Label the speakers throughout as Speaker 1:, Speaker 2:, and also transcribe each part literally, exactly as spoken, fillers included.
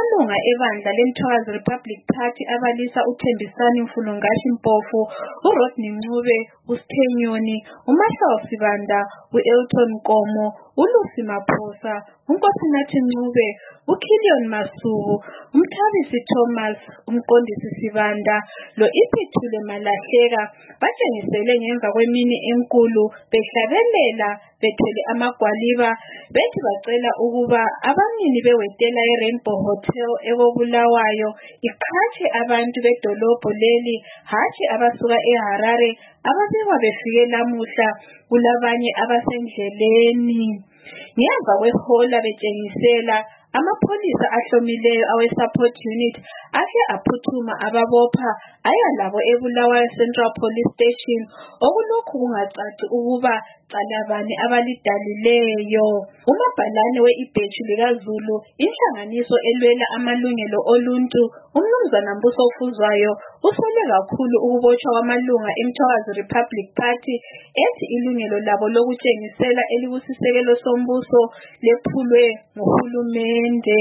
Speaker 1: Amalunga ebandla leMthwakazi Republic Party abalisa uThembisani Mfulungashi Mpofu, uRodney Ncube, uSthenyoni, uMahlobo Sibanda, u-Elton Nkomo, uLucy Maphosa, uNkosinathi Ncube, uKillion Masuku, uMthabisi Thomas, uMqondisi Sibanda, lo-Iphuthile Malahleka batshengisele ngemva kwemini enkulu behlabelela bethwele amagwaliba bethi bacela ukuba abanini bewetela eRainbow Hotel ekobulawayo iqhatshe abantu bedolobho leli hatshi abasuka eHarare ababekwa befike lamuhla kulabanye abasendleleni. Ngemva kwehola betshengisela amapholisa ahlomileyo awe-support unit ahle aphuthuma ababopha aya labo eBulawayo Central Police Station okulokhu kungacaci ukuba calabani abalidalileyo. Umabhalane we-ibhethu likaZulu inhlanganiso elwela amalungelo oluntu uMnumzana Mbuso Fuzwayo usole kakhulu ukubotshwa kwamalunga eMthwakazi Republic Party ethi ilungelo labo lokutshengisela elikusisekelo sombuso lephulwe nguhulumende.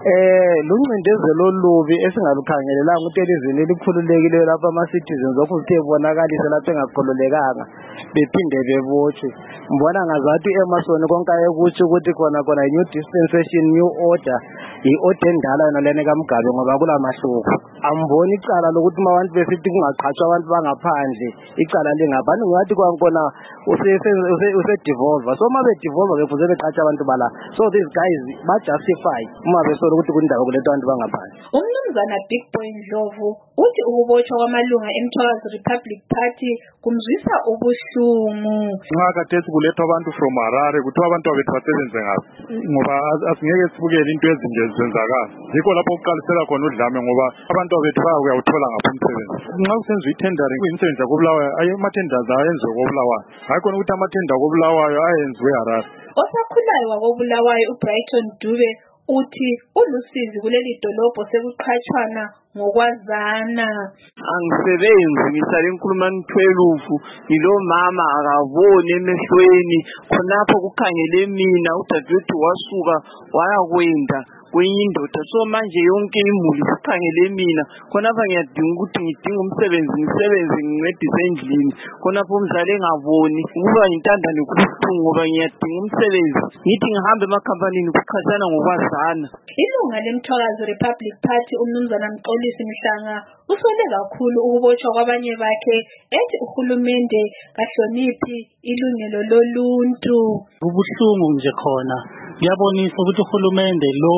Speaker 2: Eh luncindezelo olubi esingalukhangelelanga ukuthi elizweni elikhululekileyo lapha ama-citizens okuzithe bonakalise lapha engakhululekanga bephinde bebotshwe. Mbona ngazathi emasoni konke ayekutsho ukuthi khona khona new dispensation, new order, i-order endala yona lena kaMgabe ngoba kulamahluko. Amboni icala lokuthi abantu besithi kungaqhatshwa abantu bangaphandle icala lingabani ngathi kwankona use-devolver. So uma be-devolver befuze beqhatsha abantu bala. So these guys ba-justify uma besola ukuthi kundawo kuletha abantu bangaphandle.
Speaker 1: UMnumzana Big Boy Ndlovu uthi ukubotshwa kwamalunga eMthwakazi Republic Party kumzwisa ubuhlungu.
Speaker 3: Ngakhathesi kulethwa abantu from Harare kuthiwa abantu bethu basebenze ngazo ngoba asingeke sibukele into ezinje zenzakala. Yikho lapho kuqalisela khona udlame ngoba abantu bethu bayawuthola ngapha umsebenzi. Nxa kusenziwa i-tendering kuyimisebenzi yakobulawayo ama-tenders ayenziwe kobulawayo hayi khona ukuthi ama-tender kobulawayo ayenziwe Harare.
Speaker 1: Osakhulayo wakobulawayo uBrighton Dube uthi ulusizi kuleli dolobho sekuqhatshwana ngokwazana.
Speaker 4: Angisebenzi ngisale enkulumani twelve yilo mama akaboni emehlweni khonapho kukhangele mina udadewethu wasuka wayakwenda kwenye indoda. So manje yonke imuli sikhangele mina khonapha ngiyadinga ukuthi ngidinga umsebenzi ngisebenze ngincedise endlini khonapho umzali engaboni ukuba ngintandane kubuhlungu ngoba ngiyadinga umsebenzi ngithi ngihambe emakhampanini kuqhatshana ngokwazana.
Speaker 1: Ilunga leMthwakazi Republic Party uMnumzana Mxolisi Mhlanga usole kakhulu ukubotshwa kwabanye bakhe ethi uhulumende kahloniphi ilungelo loluntu.
Speaker 5: Ubuhlungu nje khona kuyabonisa ukuthi uhulumende lo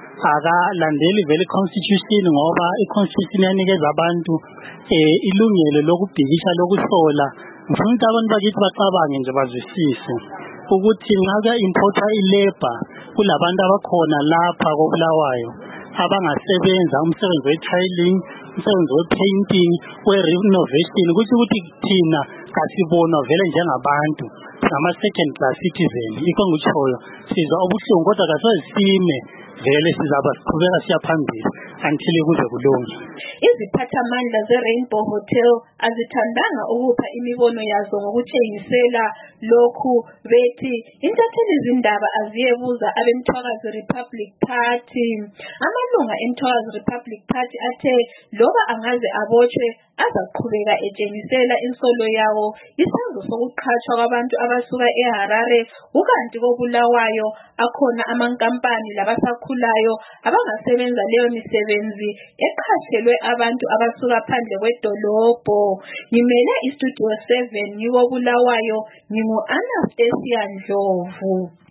Speaker 5: akalandeli vele constitution ngoba i-constitution yanikeza abantu eh ilungelo lokubhikisha lokuhlola. Ngifuna ukuthi abantu bakithi bacabange nje bazwisise ukuthi nxa importa ilabor kulabantu abakhona lapha koBulawayo abangasebenza umsebenzi we-tiling, umsebenzi we-painting, we-renovation ukuthi ukuthi thina kasibona vele njengabantu ngama-second class citizen. Yikho ngikutshoyo sizwa ubuhlungu kodwa kasazisime vele sizaba siqhubeka siya phambili until kuze kulunge.
Speaker 1: Iziphathamandla ze-Rainbow Hotel azithandanga ukupha imibono yazo ngokutshengisela lokhu bethi intatheli zindaba aziyebuza abeMthwakazi Republic Party. Amalunga eMthwakazi Republic Party athe loba angaze abotshwe azaqhubeka etshengisela insolo yawo isenzo sokuqhatshwa kwabantu abasuka eHarare ukanti koBulawayo akhona amankampani labasakhulayo abangasebenza leyo misebenzi eqhatshelwe abantu abasuka phandle kwedolobho. Ngimele iStudio seven ngikoBulawayo ngingu Anastasia Ndlovu.